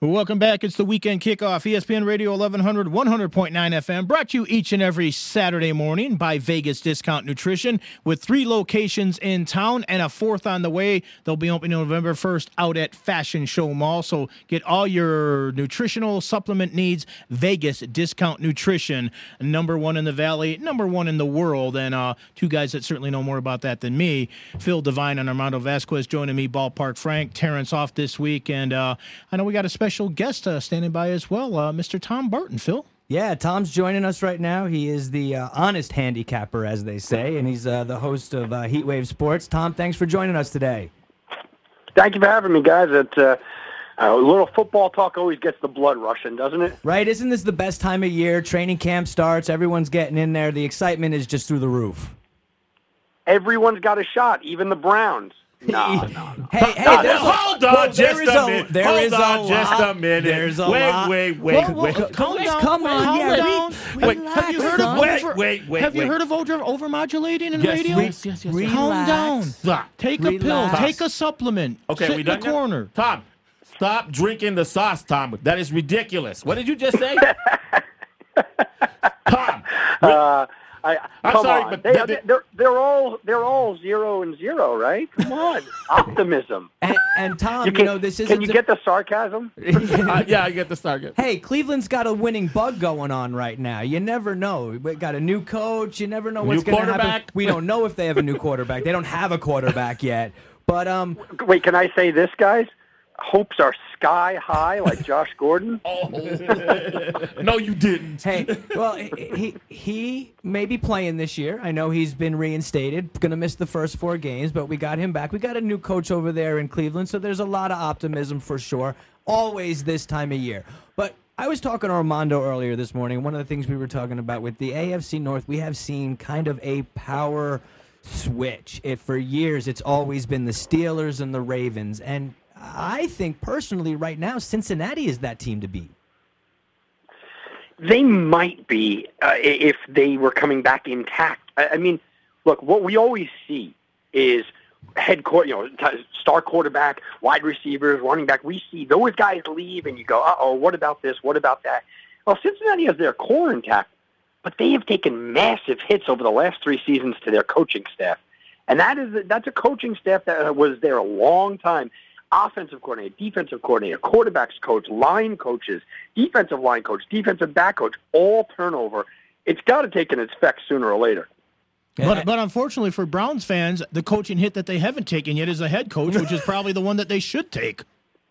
Welcome back. It's the Weekend Kickoff, ESPN Radio 1100, 100.9 FM, brought to you each and every Saturday morning by Vegas Discount Nutrition, with 3 locations in town and a 4th on the way. They'll be opening November 1st out at Fashion Show Mall. So get all your nutritional supplement needs. Vegas Discount Nutrition, number 1 in the Valley, number 1 in the world. And 2 guys that certainly know more about that than me, Phil Devine and Armando Vasquez joining me, Ballpark Frank. Terrence off this week. And I know we got a special guest standing by as well, Mr. Tom Barton. Phil? Yeah, Tom's joining us right now. He is the honest handicapper, as they say, and he's the host of Heatwave Sports. Tom, thanks for joining us today. Thank you for having me, guys. It's a little football talk always gets the blood rushing, doesn't it? Right. Isn't this the best time of year? Training camp starts. Everyone's getting in there. The excitement is just through the roof. Everyone's got a shot, even the Browns. No. Hey, hold on just a minute. There's a Wait. Come on. Have you heard of overmodulating in radio? Yes. Calm down. Stop. Take a pill. Take a supplement. Okay, Sit we in done the corner. Tom, stop drinking the sauce, Tom. That is ridiculous. What did you just say? Tom. I'm sorry, but they're all 0-0, right? Come on, optimism. And Tom, this isn't. Can you get the sarcasm? Yeah, I get the sarcasm. Hey, Cleveland's got a winning bug going on right now. You never know. We got a new coach. You never know what's going to happen. We don't know if they have a new quarterback. They don't have a quarterback yet. But wait, can I say this, guys? Hopes are sky high, like Josh Gordon. Oh, no, you didn't. Hey, well, he may be playing this year. I know he's been reinstated, going to miss the first 4 games, but we got him back. We got a new coach over there in Cleveland, so there's a lot of optimism for sure. Always this time of year. But I was talking to Armando earlier this morning. One of the things we were talking about with the AFC North, we have seen kind of a power switch. For years, it's always been the Steelers and the Ravens, and I think personally right now Cincinnati is that team to beat. They might be if they were coming back intact. I mean, look, what we always see is star quarterback, wide receivers, running back. We see those guys leave, and you go, uh-oh, what about this? What about that? Well, Cincinnati has their core intact, but they have taken massive hits over the last 3 seasons to their coaching staff, and that's a coaching staff that was there a long time. Offensive coordinator, defensive coordinator, quarterbacks coach, line coaches, defensive line coach, defensive back coach, all turnover. It's got to take an effect sooner or later. But unfortunately for Browns fans, the coaching hit that they haven't taken yet is a head coach, which is probably the one that they should take.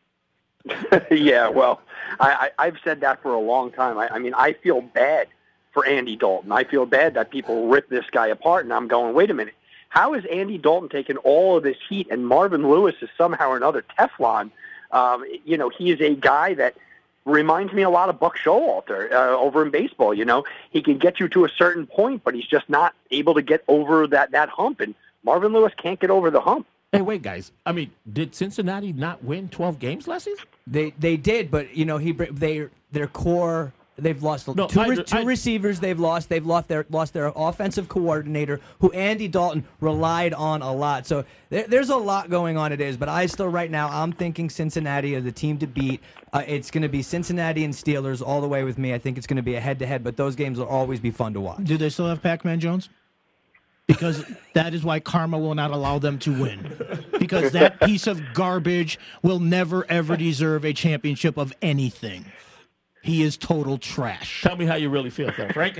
Yeah, well, I've said that for a long time. I mean, I feel bad for Andy Dalton. I feel bad that people rip this guy apart, and I'm going, wait a minute. How is Andy Dalton taking all of this heat, and Marvin Lewis is somehow or another Teflon? He is a guy that reminds me a lot of Buck Showalter over in baseball. He can get you to a certain point, but he's just not able to get over that hump, and Marvin Lewis can't get over the hump. Hey, wait, guys. I mean, did Cincinnati not win 12 games last season? They did, but their core. They've lost two receivers. They've lost their offensive coordinator, who Andy Dalton relied on a lot. So there's a lot going on. It is, but I'm thinking Cincinnati are the team to beat. It's going to be Cincinnati and Steelers all the way with me. I think it's going to be a head-to-head, but those games will always be fun to watch. Do they still have Pac-Man Jones? Because that is why karma will not allow them to win. Because that piece of garbage will never, ever deserve a championship of anything. He is total trash. Tell me how you really feel, though, Frank.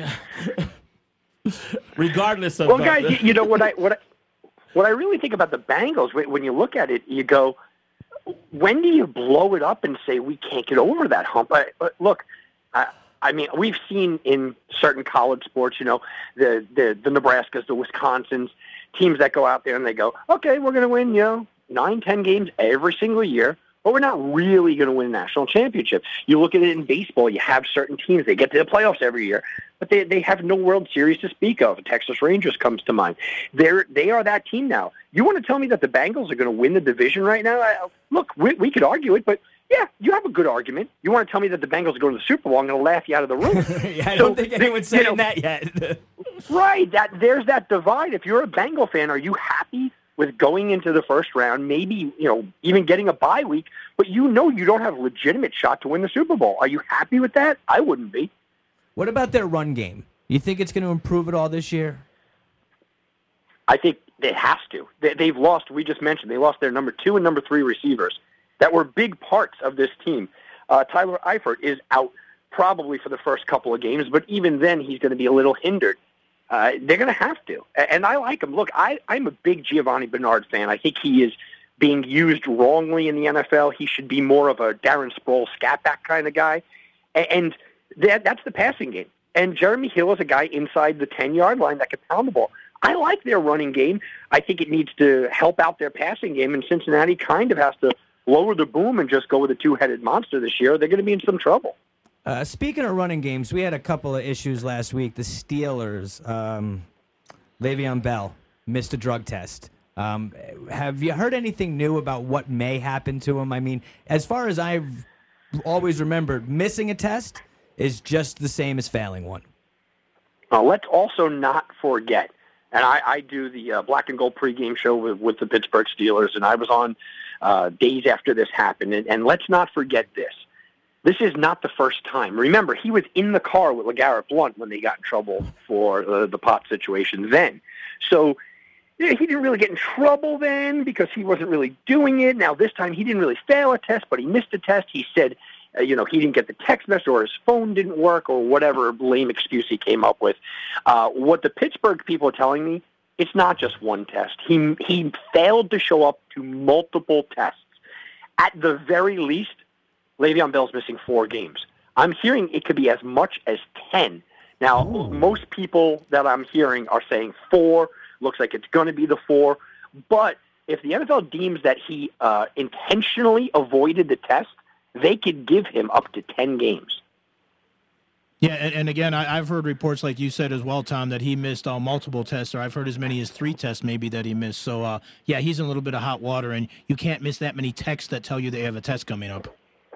Regardless of... Well, guys, what I really think about the Bengals, when you look at it, you go, when do you blow it up and say we can't get over that hump? Look, I mean, we've seen in certain college sports, the Nebraskas, the Wisconsins, teams that go out there and they go, okay, we're going to win, 9, 10 games every single year. But we're not really going to win a national championship. You look at it in baseball, you have certain teams, they get to the playoffs every year, but they have no World Series to speak of. Texas Rangers comes to mind. They are that team now. You want to tell me that the Bengals are going to win the division right now? Look, we could argue it, but yeah, you have a good argument. You want to tell me that the Bengals are going to the Super Bowl, I'm going to laugh you out of the room. I don't think anyone's saying that yet. Right, there's that divide. If you're a Bengal fan, are you happy with going into the first round, maybe, even getting a bye week, but you don't have a legitimate shot to win the Super Bowl. Are you happy with that? I wouldn't be. What about their run game? You think it's going to improve at all this year? I think it has to. They've lost, we just mentioned, they lost their number 2 and number 3 receivers that were big parts of this team. Tyler Eifert is out probably for the first couple of games, but even then he's going to be a little hindered. They're going to have to. And I like him. Look, I'm a big Giovanni Bernard fan. I think he is being used wrongly in the NFL. He should be more of a Darren Sproles scat back kind of guy. And that's the passing game. And Jeremy Hill is a guy inside the 10-yard line that can pound the ball. I like their running game. I think it needs to help out their passing game, and Cincinnati kind of has to lower the boom and just go with a two-headed monster this year. They're going to be in some trouble. Speaking of running games, we had a couple of issues last week. The Steelers, Le'Veon Bell missed a drug test. Have you heard anything new about what may happen to him? I mean, as far as I've always remembered, missing a test is just the same as failing one. Let's also not forget, and I do the Black and Gold pregame show with the Pittsburgh Steelers, and I was on days after this happened. And let's not forget this. This is not the first time. Remember, he was in the car with LeGarrette Blount when they got in trouble for the pot situation then. So he didn't really get in trouble then because he wasn't really doing it. Now, this time he didn't really fail a test, but he missed a test. He said, he didn't get the text message or his phone didn't work or whatever lame excuse he came up with. What the Pittsburgh people are telling me, it's not just one test. He failed to show up to multiple tests. At the very least, Le'Veon Bell's missing 4 games. I'm hearing it could be as much as 10. Now, most people that I'm hearing are saying 4. Looks like it's going to be the 4. But if the NFL deems that he intentionally avoided the test, they could give him up to 10 games. Yeah, and again, I've heard reports like you said as well, Tom, that he missed multiple tests, or I've heard as many as 3 tests maybe that he missed. So, he's in a little bit of hot water, and you can't miss that many texts that tell you they have a test coming up.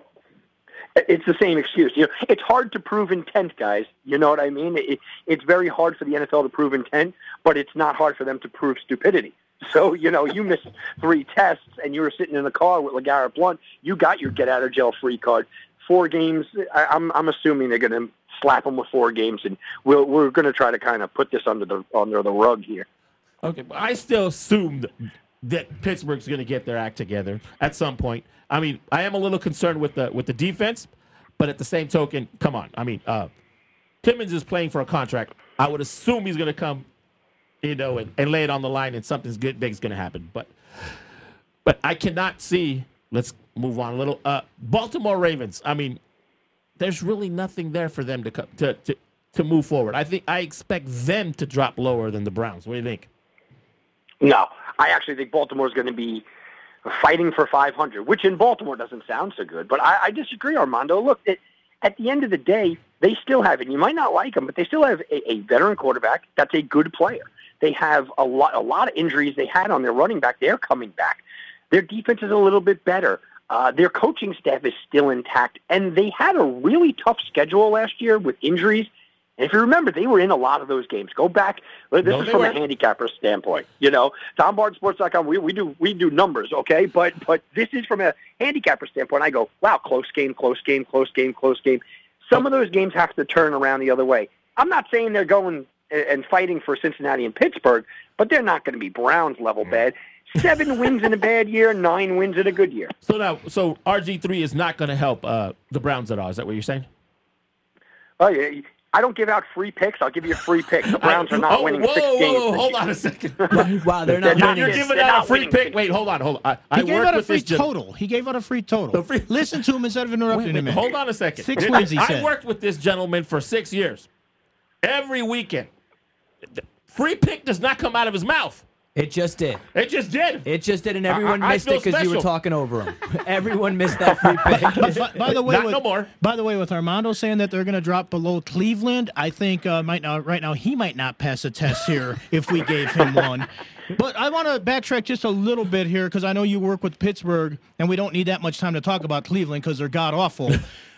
It's the same excuse. It's hard to prove intent, guys. You know what I mean? It's very hard for the NFL to prove intent, but it's not hard for them to prove stupidity. So, you missed 3 tests and you were sitting in the car with LeGarrette Blount. You got your get-out-of-jail-free card. 4 games, I'm assuming they're going to slap him with 4 games, and we're going to try to kind of put this under the rug here. Okay, but I still assumed that Pittsburgh's going to get their act together at some point. I mean, I am a little concerned with the defense, but at the same token, come on. I mean, Timmons is playing for a contract. I would assume he's going to come, and lay it on the line, and something big's going to happen. But I cannot see. Let's move on a little. Baltimore Ravens. I mean, there's really nothing there for them to move forward. I expect them to drop lower than the Browns. What do you think? No, I actually think Baltimore's going to be fighting for 500, which in Baltimore doesn't sound so good. But I disagree, Armando. Look, at the end of the day, they still have, and you might not like them, but they still have a veteran quarterback that's a good player. They have a lot of injuries they had on their running back. They're coming back. Their defense is a little bit better. Their coaching staff is still intact, and they had a really tough schedule last year with injuries. And if you remember, they were in a lot of those games. Go back. This is from a handicapper standpoint. TomBartonSports.com, we do numbers, okay? But this is from a handicapper standpoint. I go, wow, close game, close game, close game, close game. Some of those games have to turn around the other way. I'm not saying they're going and fighting for Cincinnati and Pittsburgh, but they're not going to be Browns level bad. 7 wins in a bad year, 9 wins in a good year. So RG3 is not going to help the Browns at all. Is that what you're saying? Oh, yeah. I don't give out free picks. I'll give you a free pick. The Browns are not winning 6 games. Hold on a second. Wow, they're not winning. You're giving out a free pick. Wait, hold on. He gave out a free total. He gave out a free total. Listen to him instead of interrupting him. Hold on a second. 6 wins, he said. I worked with this gentleman for 6 years. Every weekend. Free pick does not come out of his mouth. It just did. It just did. It just did, and everyone missed it because you were talking over him. Everyone missed that free pick. By the way, no more. By the way, with Armando saying that they're going to drop below Cleveland, I think right now he might not pass a test here if we gave him one. But I want to backtrack just a little bit here because I know you work with Pittsburgh, and we don't need that much time to talk about Cleveland because they're god-awful.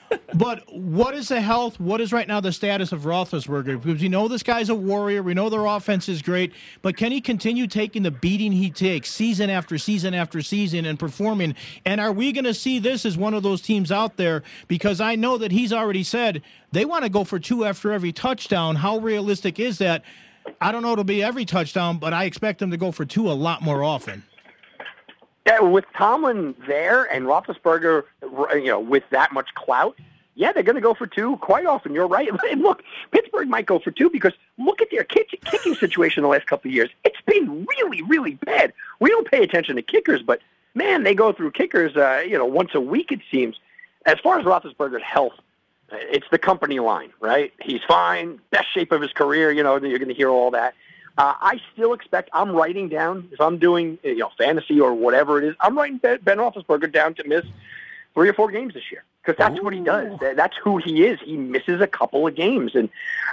But what is the health? What is right now the status of Roethlisberger? Because we know this guy's a warrior. We know their offense is great. But can he continue taking the beating he takes season after season after season and performing? And are we going to see this as one of those teams out there? Because I know that he's already said they want to go for 2 after every touchdown. How realistic is that? I don't know it'll be every touchdown, but I expect them to go for 2 a lot more often. Yeah, with Tomlin there and Roethlisberger, with that much clout, yeah, they're going to go for 2 quite often. You're right. And look, Pittsburgh might go for 2 because look at their kicking situation the last couple of years. It's been really, really bad. We don't pay attention to kickers, but, man, they go through kickers, once a week, it seems. As far as Roethlisberger's health, it's the company line, right? He's fine, best shape of his career, you're going to hear all that. I still expect, I'm writing down, if I'm doing fantasy or whatever it is, I'm writing Ben Roethlisberger down to miss 3 or 4 games this year. Because that's what he does. That's who he is. He misses a couple of games. And,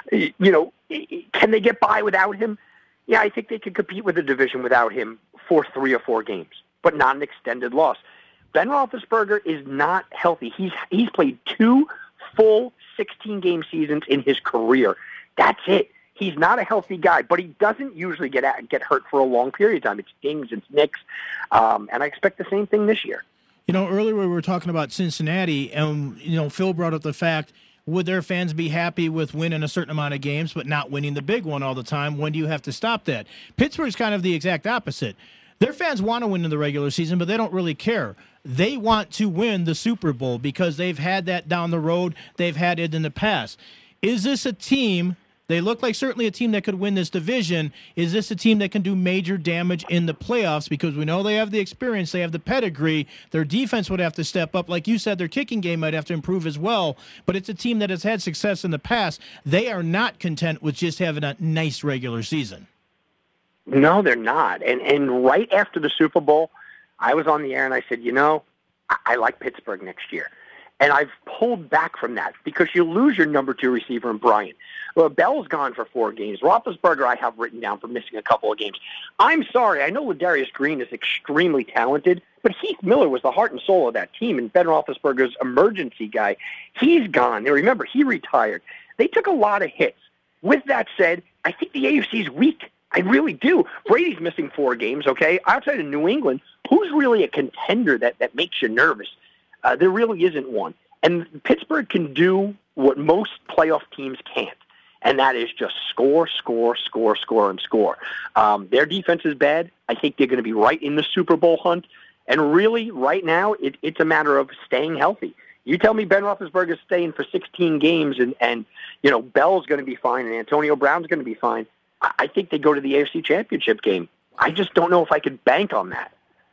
can they get by without him? Yeah, I think they could compete with the division without him for 3 or 4 games, but not an extended loss. Ben Roethlisberger is not healthy. He's played 2 full 16-game seasons in his career. That's it. He's not a healthy guy, but he doesn't usually get hurt for a long period of time. It's dings, it's nicks, and I expect the same thing this year. Earlier we were talking about Cincinnati, and, Phil brought up the fact, would their fans be happy with winning a certain amount of games but not winning the big one all the time? When do you have to stop that? Pittsburgh's kind of the exact opposite. Their fans want to win in the regular season, but they don't really care. They want to win the Super Bowl because they've had that down the road. They've had it in the past. Is this a team? They look like certainly a team that could win this division. Is this a team that can do major damage in the playoffs? Because we know they have the experience, they have the pedigree. Their defense would have to step up. Like you said, their kicking game might have to improve as well. But it's a team that has had success in the past. They are not content with just having a nice regular season. No, they're not. And right after the Super Bowl, I was on the air and I said, I like Pittsburgh next year. And I've pulled back from that because you lose your number 2 receiver in Bryant. Well, Bell's gone for 4 games. Roethlisberger I have written down for missing a couple of games. I'm sorry. I know Ladarius Green is extremely talented, but Heath Miller was the heart and soul of that team, and Ben Roethlisberger's emergency guy. He's gone. Now, remember, he retired. They took a lot of hits. With that said, I think the AFC's weak. I really do. Brady's missing 4 games, okay? Outside of New England, who's really a contender that makes you nervous? There really isn't one. And Pittsburgh can do what most playoff teams can't, and that is just score, and score. Their defense is bad. I think they're going to be right in the Super Bowl hunt. And really, right now, it's a matter of staying healthy. You tell me Ben Roethlisberger's staying for 16 games and Bell's going to be fine and Antonio Brown's going to be fine. I think they go to the AFC Championship game. I just don't know if I could bank on that.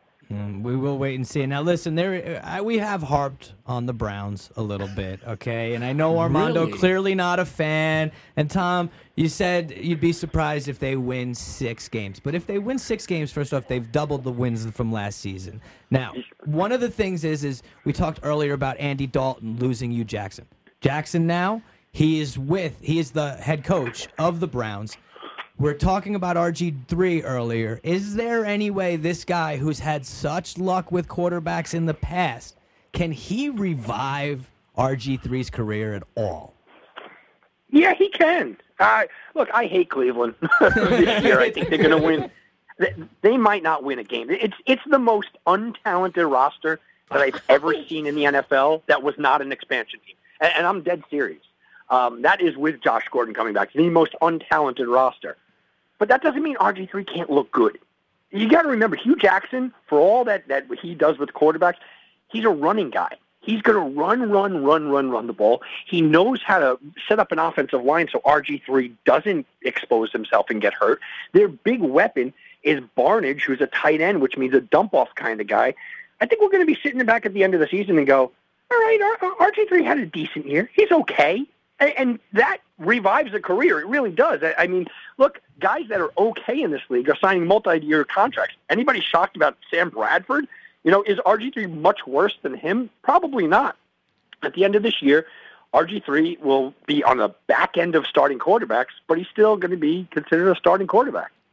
We will wait and see. Now, listen, we have harped on the Browns a little bit, okay? And I know Armando clearly not a fan. And Tom, you said you'd be surprised if they win 6 games. But if they win 6 games, first off, they've doubled the wins from last season. Now, one of the things is we talked earlier about Andy Dalton losing Hugh Jackson. Jackson now, he is the head coach of the Browns. We're talking about RG3 earlier. Is there any way this guy who's had such luck with quarterbacks in the past, can he revive RG3's career at all? Yeah, he can. Look, I hate Cleveland this year. I think they're going to win. They might not win a game. It's the most untalented roster that I've ever seen in the NFL that was not an expansion team. And I'm dead serious. That is with Josh Gordon coming back. The most untalented roster. But that doesn't mean RG3 can't look good. You got to remember, Hugh Jackson, for all that he does with quarterbacks, he's a running guy. He's going to run the ball. He knows how to set up an offensive line so RG3 doesn't expose himself and get hurt. Their big weapon is Barnage, who's a tight end, which means a dump-off kind of guy. I think we're going to be sitting back at the end of the season and go, all right, RG3 had a decent year. He's okay. And that revives a career. It really does. I mean, look, guys that are okay in this league are signing multi-year contracts. Anybody shocked about Sam Bradford? Is RG3 much worse than him? Probably not. At the end of this year, RG3 will be on the back end of starting quarterbacks, but he's still going to be considered a starting quarterback.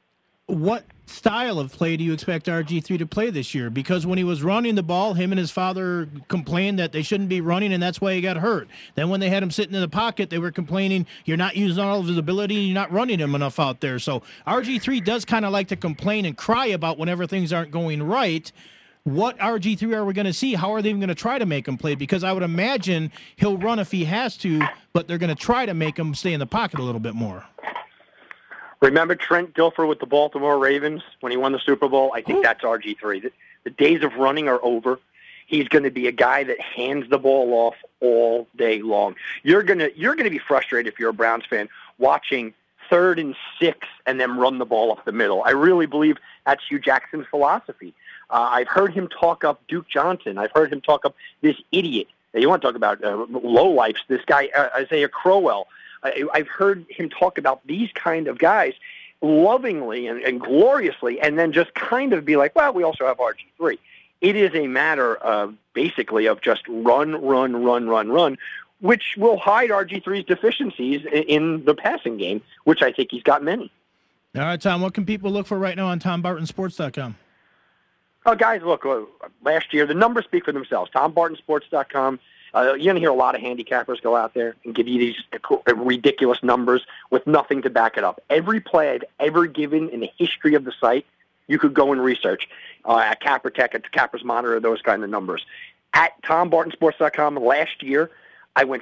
what style of play do you expect RG3 to play this year? Because when he was running the ball, him and his father complained that they shouldn't be running, and that's why he got hurt. Then when they had him sitting in the pocket, they were complaining, you're not using all of his ability, and you're not running him enough out there. So RG3 does kind of like to complain and cry about whenever things aren't going right. What RG3 are we going to see? How are they even going to try to make him play? Because I would imagine he'll run if he has to, but they're going to try to make him stay in the pocket a little bit more. Remember Trent Dilfer with the Baltimore Ravens when he won the Super Bowl? I think that's RG3. The days of running are over. He's going to be a guy that hands the ball off all day long. You're going to be frustrated if you're a Browns fan watching 3rd and 6 and then run the ball up the middle. I really believe that's Hugh Jackson's philosophy. I've heard him talk up Duke Johnson. I've heard him talk up this idiot. You want to talk about lowlifes, this guy Isaiah Crowell. I've heard him talk about these kind of guys lovingly and gloriously, and then just kind of be like, well, we also have RG3. It is a matter of basically of just run, which will hide RG3's deficiencies in the passing game, which I think he's got many. All right, Tom, what can people look for right now on TomBartonSports.com? Oh, guys, look, last year, the numbers speak for themselves. TomBartonSports.com. You're going to hear a lot of handicappers go out there and give you these ridiculous numbers with nothing to back it up. Every play I've ever given in the history of the site, you could go and research at Capper Tech, at Capper's Monitor, those kind of numbers. At TomBartonSports.com last year, I went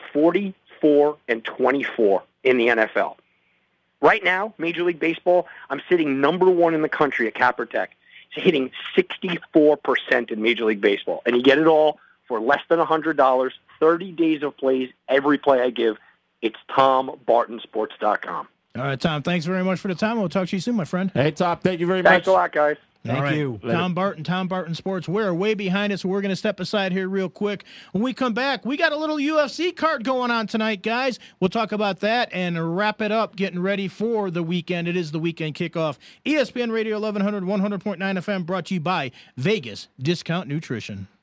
44-24 in the NFL. Right now, Major League Baseball, I'm sitting number 1 in the country at Capper Tech. It's hitting 64% in Major League Baseball. And you get it all for less than $100, 30 days of plays, every play I give. It's TomBartonSports.com. All right, Tom, thanks very much for the time. We'll talk to you soon, my friend. Hey, Tom, thank you very much. Thanks a lot, guys. Thank you. Tom Barton, Tom Barton Sports. We're way behind us, so we're going to step aside here real quick. When we come back, we got a little UFC card going on tonight, guys. We'll talk about that and wrap it up, getting ready for the weekend. It is the weekend kickoff. ESPN Radio 1100, 100.9 FM, brought to you by Vegas Discount Nutrition.